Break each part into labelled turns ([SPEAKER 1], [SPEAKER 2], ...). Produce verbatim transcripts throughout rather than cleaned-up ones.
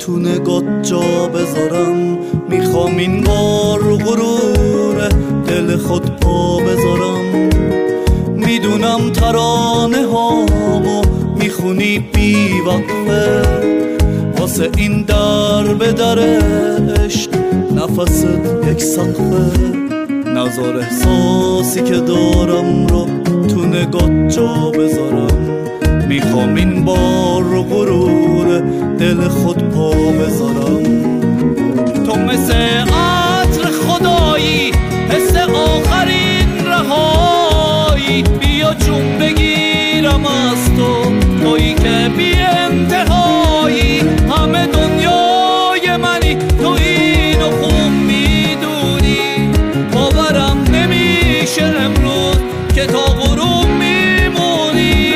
[SPEAKER 1] تو نگات جا بذارم. میخوام این بار غرور دل خود پا بذارم. میدونم ترانه هامو میخونی بی وقفه، واسه این در به در عشق نفست یک سقفه. نظر احساسی که دارم رو تو نگات جا بذارم. میخوام این بار رو غرور دل خود پا بذارم. تو مثل عطر خدایی، حس آخرین رهایی. بیا جون بگیرم از تو، تویی که بی انتهایی. همه دنیای منی، تو اینو خوب میدونی. باورم نمیشه امروز که تا غروب میمونی.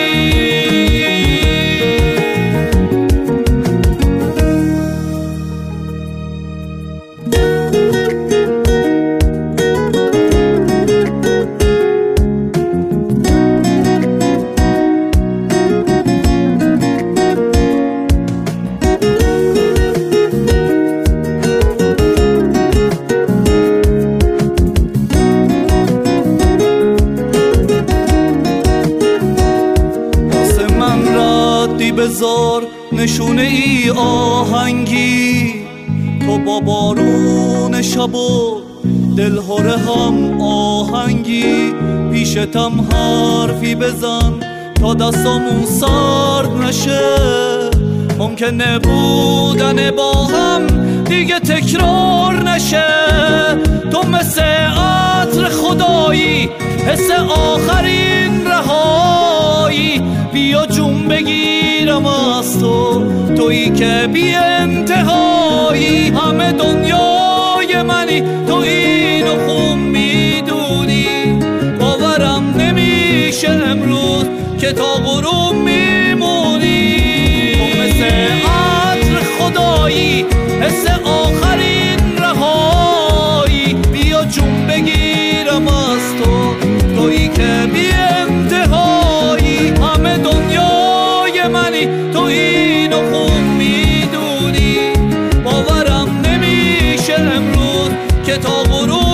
[SPEAKER 1] بذار نشونه ای آهنگی، تو با بارون شب و دلهره هم آهنگی. پیشتم حرفی بزن تا دستامون سرد نشه. ممکنه بودن با هم دیگه تکرار نشه. تو مثل عطر خدایی، حس آخرین رهایی. بیا جون بگیرم از تو، تویی که بی انتهایی. همه دنیای منی، تو اینو خوب میدونی. باورم نمیشه امروز که تا غروب میمونی. تو مثل عطر خدایی، حس آخرین رهایی. بیا جون بگیرم از تو، تویی که بی انتهایی. همه دنیای منی، تو اینو خوب میدونی. باورم نمیشه امروز که تا غروب